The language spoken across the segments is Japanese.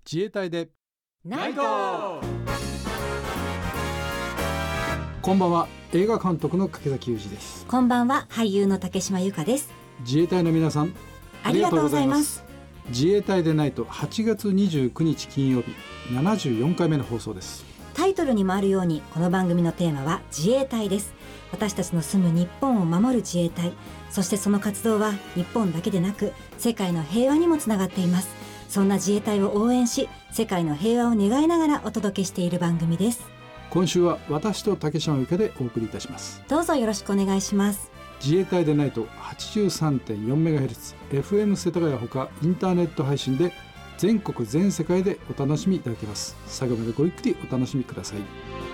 自衛隊でナイト。 こんばんは。映画監督の掛崎雄二です。 こんばんは。俳優の竹島由香です。 自衛隊の皆さん、 ありがとうございます。 自衛隊でナイト、8月29日金曜日、74回目の放送です。 タイトルにもあるように、この番組のテーマは自衛隊です。私たちの住む日本を守る自衛隊、そしてその活動は日本だけでなく世界の平和にもつながっています。そんな自衛隊を応援し、世界の平和を願いながらお届けしている番組です。 今週は私と竹島由香でお送りいたします。 どうぞよろしくお願いします。 自衛隊でナイト 83.4MHz FM 世田谷ほかインターネット配信で全国全世界でお楽しみいただけます。最後までごゆっくりお楽しみください。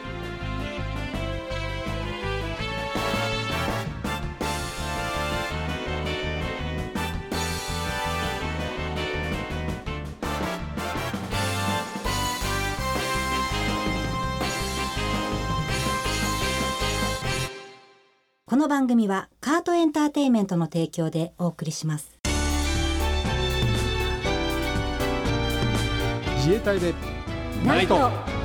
この番組はカートエンターテインメントの提供でお送りします。 自衛隊でナイト。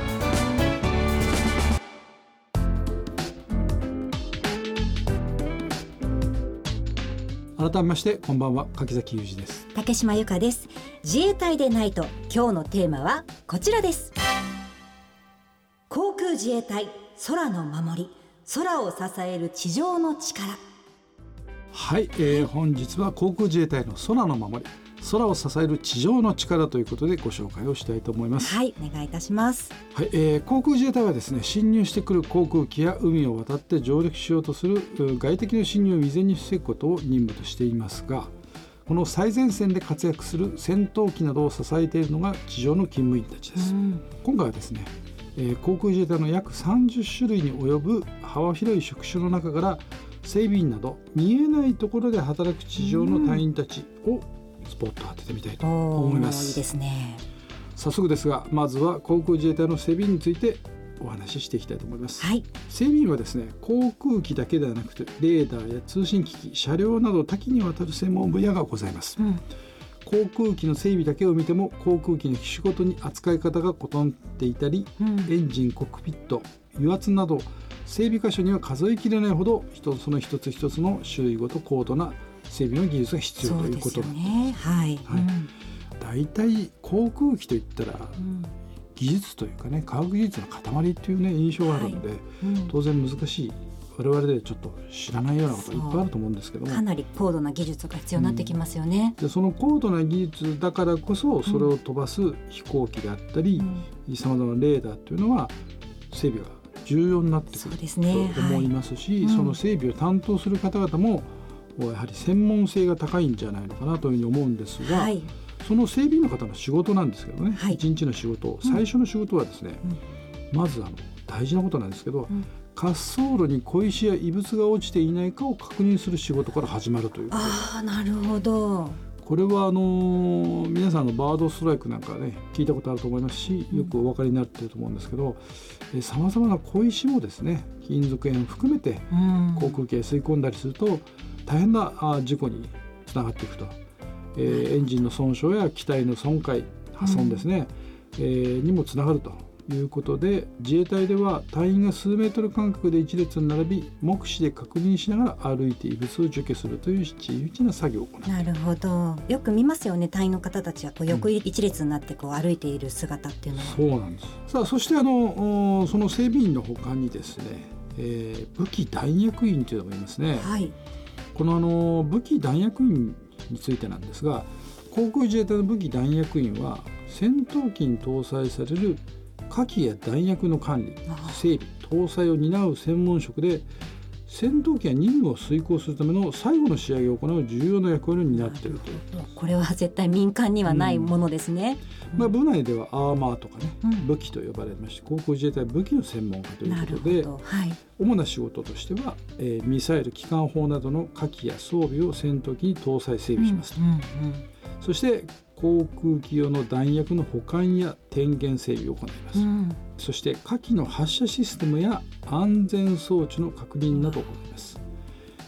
改めましてこんばんは、掛崎雄二です。 竹島由香です。自衛隊でナイト、今日のテーマはこちらです。航空自衛隊空の守り、空を支える地上の力。 はい、本日は航空自衛隊の空の守り、空を支える地上の力ということでご紹介をしたいと思います。 はい、お願いいたします。 はい、航空自衛隊はですね、侵入してくる航空機や海を渡って上陸しようとする外敵の侵入を未然に防ぐことを任務としていますが、この最前線で活躍する戦闘機などを支えているのが地上の勤務員たちです。今回はですね、航空自衛隊の約30種類に及ぶ幅広い職種の中から整備員など見えないところで働く地上の隊員たちをスポットを当ててみたいと思います。 いいですね。 早速ですが、まずは航空自衛隊の整備員についてお話ししていきたいと思います。 はい、 整備員はですね、航空機だけではなくてレーダーや通信機器、車両など多岐にわたる専門分野がございます。航空機の整備だけを見ても航空機の機種ごとに扱い方が異なっていたり、エンジン、コックピット、油圧など整備箇所には数えきれないほどその一つ一つの種類ごと高度な整備の技術が必要ということなんです。 そうですよね。はい、 だいたい航空機といったら、技術というかね、科学技術の塊っていうね印象があるので、当然難しい、我々でちょっと知らないようなこといっぱいあると思うんですけども、 かなり高度な技術が必要になってきますよね。 でその高度な技術だからこそ、それを飛ばす飛行機であったり、さまざまなレーダーというのは整備が重要になってくると思いますし、その整備を担当する方々もやはり専門性が高いんじゃないのかなというふうに思うんですが、その整備の方の仕事なんですけどね、一日の仕事、最初の仕事はですね、まず大事なことなんですけど、滑走路に小石や異物が落ちていないかを確認する仕事から始まるということです。 なるほど。 これは皆さんのバードストライクなんかね聞いたことあると思いますし、よくお分かりになっていると思うんですけど、さまざまな小石もですね、金属片を含めて航空機へ吸い込んだりすると大変な事故につながっていくと、エンジンの損傷や機体の損壊、破損ですね、にもつながるということで、自衛隊では隊員が数メートル間隔で一列に並び、目視で確認しながら歩いて異物を除去するという地道な作業を行う。 なるほど。よく見ますよね、隊員の方たちは横一列になって歩いている姿っていうのは。 そうなんです。さあ、そしてその整備員の他にですね、武器弾薬員というのもいますね。この武器弾薬員についてなんですが、航空自衛隊の武器弾薬員は戦闘機に搭載される火器や弾薬の管理、整備、搭載を担う専門職で、戦闘機や任務を遂行するための最後の仕上げを行う重要な役割を担っているという。 これは絶対民間にはないものですね。 部内ではアーマーとかね、武器と呼ばれまして、航空自衛隊は武器の専門家ということで、主な仕事としては、ミサイル、機関砲などの火器や装備を戦闘機に搭載整備しますと。そして航空機用の弾薬の保管や点検整備を行います。そして火器の発射システムや安全装置の確認などを行います。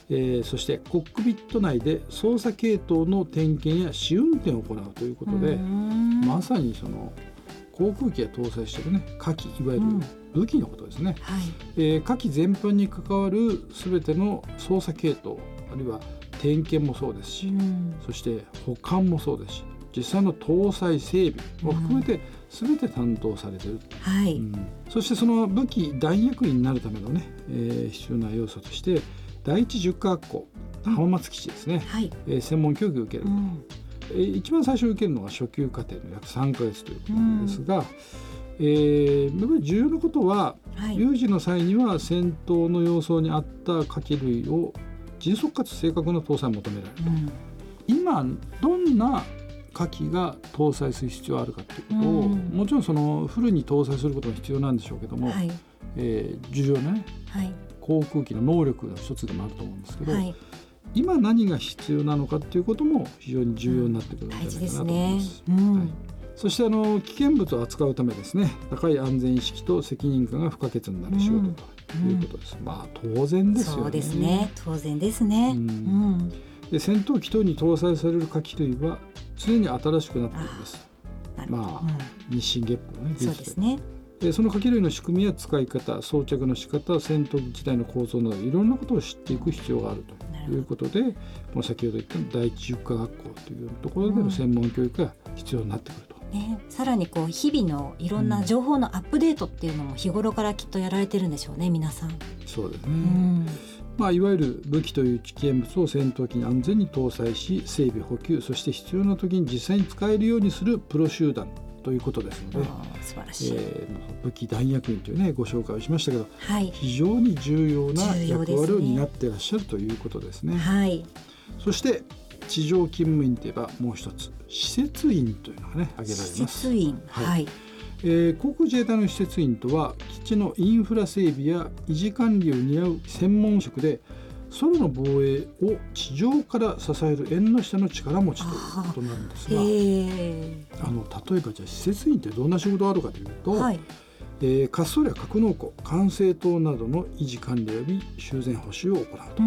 そしてコックピット内で操作系統の点検や試運転を行うということで、まさにその航空機が搭載しているね火器、いわゆる武器のことですね、火器全般に関わるすべての操作系統、あるいは点検もそうですし、そして保管もそうですし、実際の搭載整備を含めて全て担当されている、そしてその武器弾薬員になるためのね、必要な要素として第一10科学校浜松基地ですね、専門教育を受ける、一番最初に受けるのが初級課程の約3ヶ月ということですが、やっぱり重要なことは、有事の際には戦闘の様相に合った火器類を迅速かつ正確な搭載を求められる、今どんな火器が搭載する必要があるかということを、もちろんそのフルに搭載することが必要なんでしょうけども、重要な、ね航空機の能力の一つでもあると思うんですけど、今何が必要なのかということも非常に重要になってくるんじゃないかなと思います。そして危険物を扱うためですね、高い安全意識と責任感が不可欠になる仕事ということです。当然ですよね。 そうですね、当然ですね。 で戦闘機等に搭載される火器類は常に新しくなっています。日進月歩のね、 そうですね。 その火器類の仕組みや使い方、装着の仕方、戦闘機自体の構造などいろんなことを知っていく必要があるということで、この先ほど言った第一10科学校というところでの専門教育が必要になってくると。 さらに日々のいろんな情報のアップデートっていうのも日頃からきっとやられてるんでしょうね、皆さん。 そうですね、いわゆる武器という危険物を戦闘機に安全に搭載し、整備補給、そして必要な時に実際に使えるようにするプロ集団ということですので、 素晴らしい、 武器弾薬員というねご紹介をしましたけど、非常に重要な役割を担っていらっしゃるということですね。そして地上勤務員といえばもう一つ、施設員というのがね挙げられます。 施設員、 航空自衛隊の施設員とは、基地のインフラ整備や維持管理を担う専門職で、空の防衛を地上から支える縁の下の力持ちということなんですが、例えばじゃあ施設員ってどんな仕事があるかというと、滑走路や格納庫、管制塔などの維持管理及び修繕補修を行うと。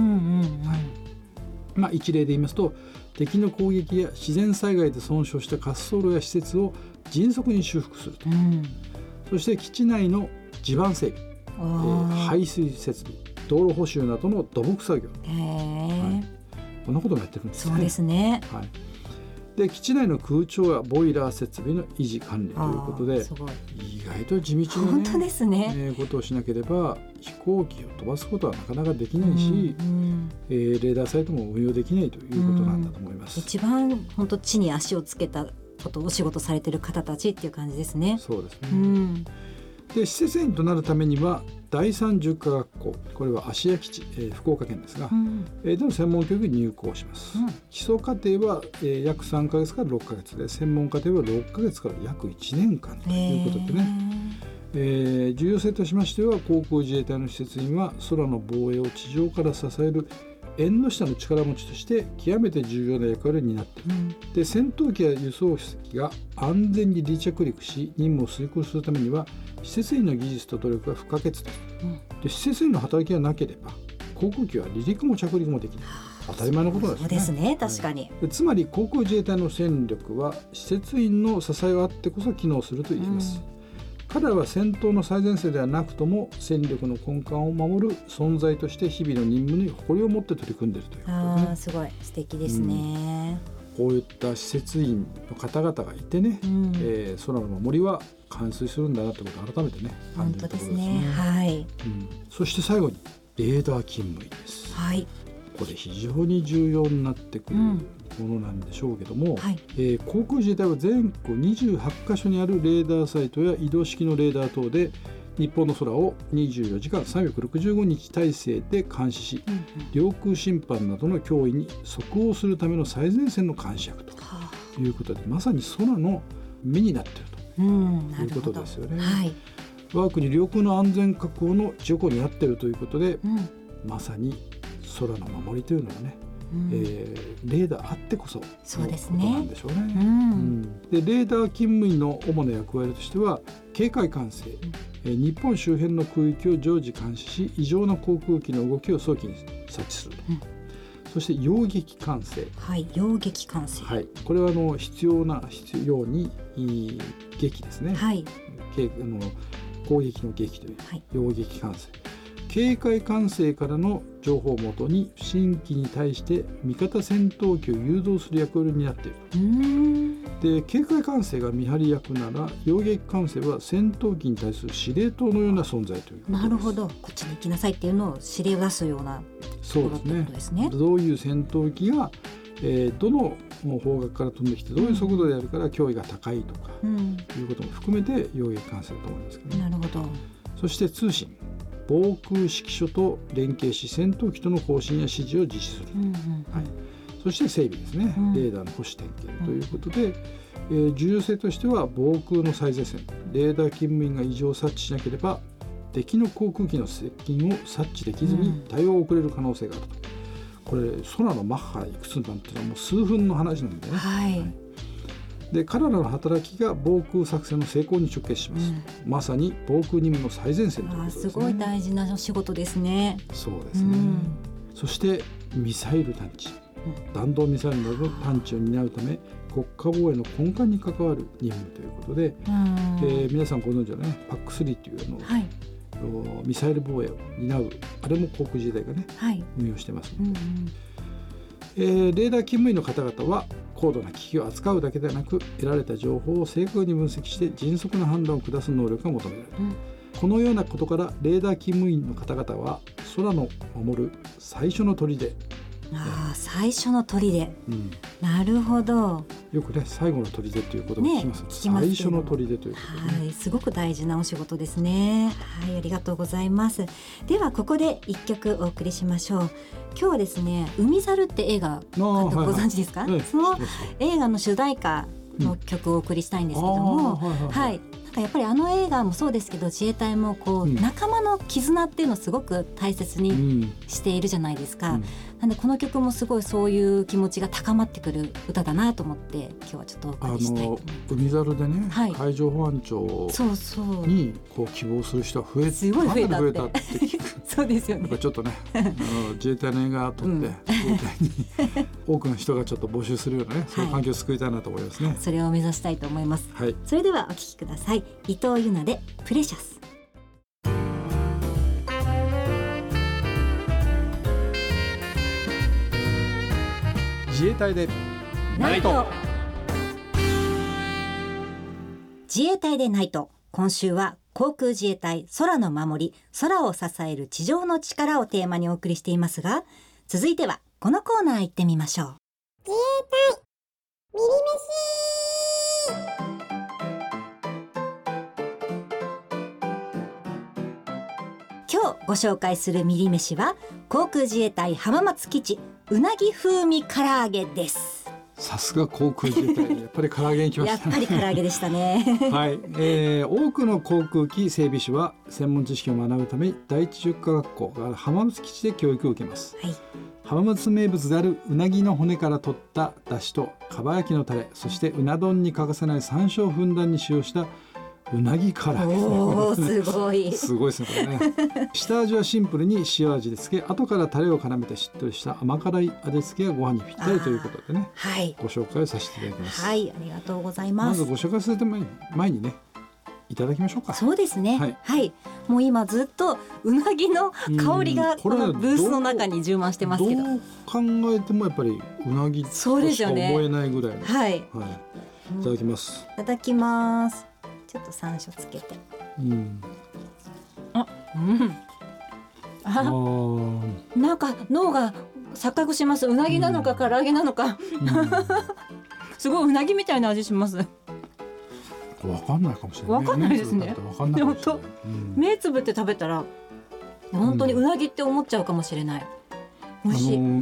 一例で言いますと、敵の攻撃や自然災害で損傷した滑走路や施設を迅速に修復すると、そして基地内の地盤整備、排水設備、道路補修などの土木作業、こんなこともやってるんですね。 そうですね。 で基地内の空調やボイラー設備の維持管理ということで、意外と地道な、 本当ですね、 ことをしなければ飛行機を飛ばすことはなかなかできないし、レーダーサイトも運用できないということなんだと思います。 一番本当地に足をつけたことお仕事されている方たちっていう感じですね。 そうですね、で施設員となるためには第30科学校、これは芦屋基地、福岡県ですが、での専門教育に入校します。基礎課程は、約3ヶ月から6ヶ月で、専門課程は6ヶ月から約1年間ということでね、重要性としましては、航空自衛隊の施設員は空の防衛を地上から支える縁の下の力持ちとして極めて重要な役割になっている、で戦闘機や輸送機が安全に離着陸し任務を遂行するためには施設員の技術と努力が不可欠だ、で施設員の働きがなければ航空機は離陸も着陸もできない、当たり前のことですね。 そうですね、確かに、 でつまり航空自衛隊の戦力は施設員の支えがあってこそ機能すると言えます。彼らは戦闘の最前線ではなくとも戦力の根幹を守る存在として日々の任務に誇りを持って取り組んでいるということですね。 すごい素敵ですね、 こういった施設員の方々がいてね、空の守りは完遂するんだなということを改めてね感じるところですね。そして最後にレーダー勤務員です。これ非常に重要になってくるものなんでしょうけども、航空自衛隊は全国28カ所にあるレーダーサイトや移動式のレーダー等で日本の空を24時間365日体制で監視し、領空侵犯などの脅威に即応するための最前線の監視役ということで、まさに空の目になっているということですよね。我が国領空の安全確保の事故になっているということで、まさに空の守りというのはね、レーダーあってこそのことなんでしょうね。でレーダー勤務員の主な役割としては、警戒管制、日本周辺の空域を常時監視し異常な航空機の動きを早期に察知するそして溶撃完成。 はい、溶撃完成。 はい、これは必要に撃ですね。 はい。 攻撃の撃という、 はい、 溶撃完成。警戒管制からの情報をもとに不審機に対して味方戦闘機を誘導する役割になっている。で、警戒管制が見張り役なら、溶撃管制は戦闘機に対する司令塔のような存在ということです。 なるほど、こっちに行きなさいっていうのを指令を出すようなところってことですね。 どういう戦闘機が、どの方角から飛んできてどういう速度でやるから脅威が高いとか、いうことも含めて溶撃管制だと思いますけどね。 なるほど。 そして通信、防空指揮所と連携し戦闘機との交信や指示を実施する。はい、そして整備ですね、レーダーの保守点検ということで、重要性としては防空の最前線、レーダー勤務員が異常を察知しなければ敵の航空機の接近を察知できずに対応を遅れる可能性があると。これ空のマッハいくつなんていうのはもう数分の話なんでね。 はい。 で、彼らの働きが防空作戦の成功に直結します。まさに防空任務の最前線ということですね。 すごい大事な仕事ですね。 そうですね。そしてミサイル探知、弾道ミサイルなどの探知を担うため国家防衛の根幹に関わる任務ということで、皆さんご存知のね、PAC-3 というはい、ミサイル防衛を担う、あれも航空自衛隊がね、はい、運用してます、レーダー勤務員の方々は高度な機器を扱うだけでなく、得られた情報を正確に分析して迅速な判断を下す能力が求められる、このようなことからレーダー勤務員の方々は空の守る最初の砦。 最初の砦、なるほど。 よくね、最後の砦ということを聞きます、最初の砦ということで、 はい、すごく大事なお仕事ですね。はい、ありがとうございます。ではここで一曲お送りしましょう。今日はですね、海猿って映画ご存知ですか？その映画の主題歌の曲をお送りしたいんですけども、はい、なんかやっぱりあの映画もそうですけど、自衛隊もこう、仲間の絆っていうのをすごく大切にしているじゃないですか。なんでこの曲もすごいそういう気持ちが高まってくる歌だなと思って今日はちょっとお送りしたいと思います。 海猿でね、海上保安庁にこう希望する人はすごい増えたって聞くそうですよね。 やっぱちょっとね自衛隊の映画を撮って、自衛隊に多くの人がちょっと募集するようなね、そういう環境を作りたいなと思いますね。 それを目指したいと思います。それではお聴きください。伊藤優奈でプレシャス。 自衛隊でナイト。 自衛隊でナイト。今週は航空自衛隊空の守り、空を支える地上の力をテーマにお送りしていますが、続いてはこのコーナー行ってみましょう。 自衛隊ミリ飯。今日ご紹介するミリ飯は航空自衛隊浜松基地うなぎ風味唐揚げです。 さすが航空自衛隊、やっぱり唐揚げに来ましたね。 やっぱり唐揚げでしたねはい、多くの航空機整備士は専門知識を学ぶため第一重化学校が浜松基地で教育を受けます、浜松名物であるうなぎの骨から取った出汁とかば焼きのタレ、そしてうな丼に欠かせない山椒をふんだんに使用したうなぎ唐揚げ。 おー、すごいすごいですね、これね下味はシンプルに塩味でつけ、後からタレを絡めてしっとりした甘辛い味付けがご飯にぴったりということでね、ご紹介をさせていただきます。 はい、ありがとうございます。 まずご紹介する前にね、いただきましょうか。 そうですね、はい、もう今ずっとうなぎの香りがこのブースの中に充満してますけど、 どう考えてもやっぱりうなぎとしか思えないぐらいの、 はい、 いただきます。 いただきます。ちょっと山椒つけて、なんか脳が錯覚します。うなぎなのか唐揚げなのか、すごいうなぎみたいな味します。 わかんないかもしれない。 わかんないですね。でも目つぶって食べたら本当にうなぎって思っちゃうかもしれない。美味しい。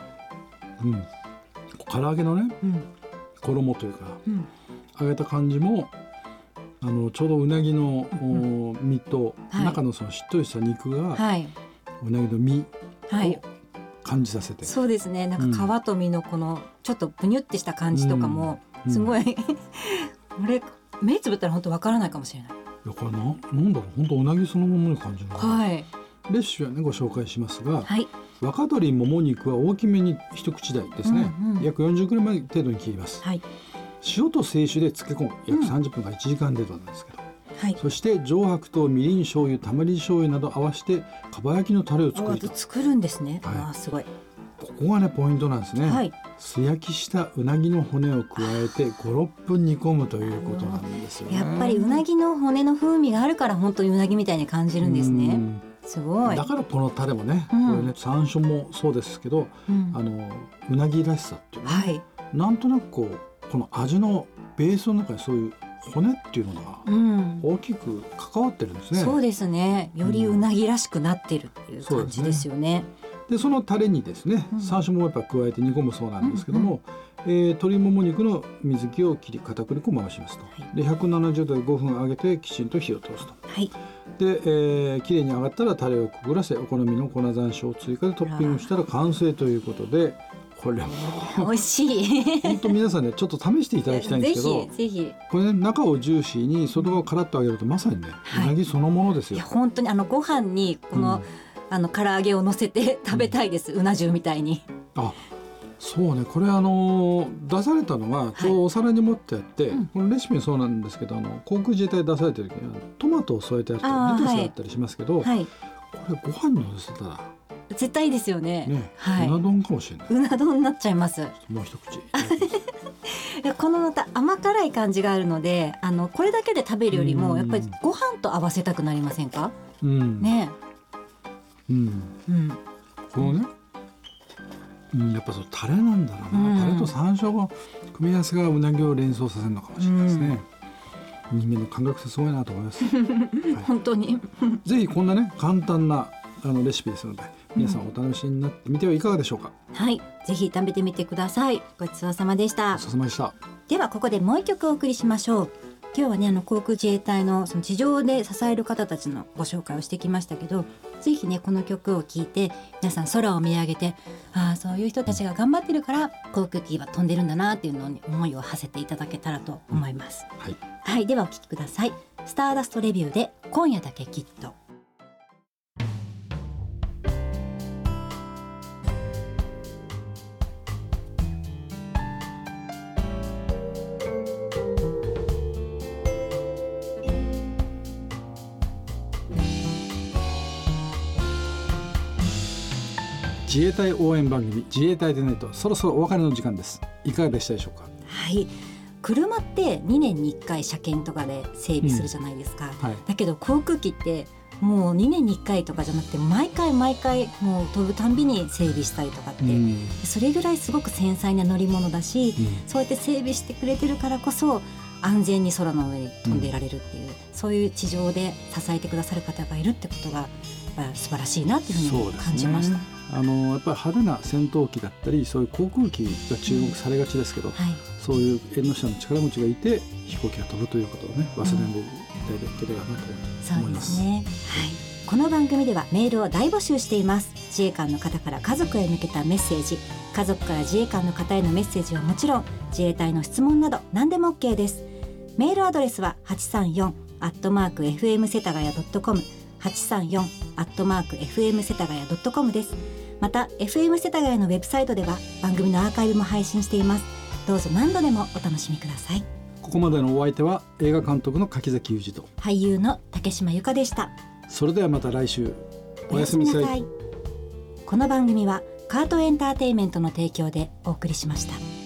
唐揚げのね、衣というか、揚げた感じもちょうどうなぎの身と中のそのしっとりした肉がうなぎの身を感じさせて、 そうですね。なんか皮と身のこのちょっとブニュってした感じとかもすごいこれ目つぶったら本当わからないかもしれない。 いや、これなんだろう、本当うなぎそのものに感じる。 はい。 レシピはねご紹介しますが、 若鶏もも肉は大きめに一口大ですね、約 40g 程度に切ります、はい、塩と清酒で漬け込む約30分から1時間程度なんですけど、はい、そして上白糖、みりん、醤油、たまり醤油など合わせてかば焼きのタレを作るんですね、はい、すごい。 ここがねポイントなんですね、はい、素焼きしたうなぎの骨を加えて 5,6 分煮込むということなんですよね。 やっぱりうなぎの骨の風味があるから本当にうなぎみたいに感じるんですね。すごい。 だからこのタレもね、これね山椒もそうですけど、うなぎらしさっていうね、はい、なんとなくこの味のベースの中にそういう骨っていうのが大きく関わってるんですね、 そうですね。よりうなぎらしくなってるっていう感じですよね。 でそのタレにですね、山椒もやっぱ加えて煮込むそうなんですけども、鶏もも肉の水気を切り片栗粉を回しますと、で170度で5分揚げてきちんと火を通すと、はい、で、きれいに揚がったらタレをくぐらせお好みの粉山椒を追加でトッピングしたら完成ということで、これも美味しい本当皆さんねちょっと試していただきたいんですけどぜひこれね中をジューシーに外側をカラッと揚げるとまさにね、うなぎそのものですよ。 いや本当にご飯にこの、唐揚げを乗せて食べたいです、うな重みたいに。 あ、そうね。これ出されたのがちょうどお皿に持ってあって、このレシピもそうなんですけど航空自衛隊出されてる時にトマトを添えてあったりレタスがあったりしますけど、これご飯に乗せたら絶対いいですよね。 はい、うな丼かもしれない。 うな丼になっちゃいます。 もう一口このまた甘辛い感じがあるのでこれだけで食べるよりもやっぱりご飯と合わせたくなりませんか、ね。 このね、やっぱそうタレなんだろうな、タレと山椒の組み合わせがうなぎを連想させるのかもしれないですね、人間の感覚ってすごいなと思います、はい、 本当にぜひこんなね簡単なレシピですので皆さんお楽しみになってみてはいかがでしょうか。 はい、ぜひ食べてみてください。ごちそうさまでした。 ごちそうさまでした。 ではここでもう一曲お送りしましょう。今日はね航空自衛隊のその地上で支える方たちのご紹介をしてきましたけど、ぜひねこの曲を聴いて皆さん空を見上げて、そういう人たちが頑張ってるから航空機は飛んでるんだなっていうのに思いを馳せていただけたらと思います、はい、ではお聴きください。スターダストレビューで今夜だけきっと。 自衛隊応援番組自衛隊でないとそろそろお別れの時間です。いかがでしたでしょうか。 はい、車って2年に1回車検とかで整備するじゃないですか、だけど航空機ってもう2年に1回とかじゃなくて毎回もう飛ぶたんびに整備したりとかって、それぐらいすごく繊細な乗り物だし、そうやって整備してくれてるからこそ安全に空の上に飛んでいられるっていう、そういう地上で支えてくださる方がいるってことが素晴らしいなっていうふうに感じました。 やっぱり派手な戦闘機だったりそういう航空機が注目されがちですけど、そういう縁の下の力持ちがいて飛行機が飛ぶということをね忘れないでいただければなと思います。 そうですね、この番組ではメールを大募集しています。自衛官の方から家族へ向けたメッセージ、家族から自衛官の方へのメッセージはもちろん自衛隊の質問など何でも OK です。メールアドレスは 834@fm 世田谷 .com834@fm 世田谷 .com です。また FM 世田谷のウェブサイトでは番組のアーカイブも配信しています。どうぞ何度でもお楽しみください。 ここまでのお相手は映画監督の柿崎裕二と俳優の竹島由香でした。 それではまた来週おやすみなさい。 この番組はカートエンターテインメントの提供でお送りしました。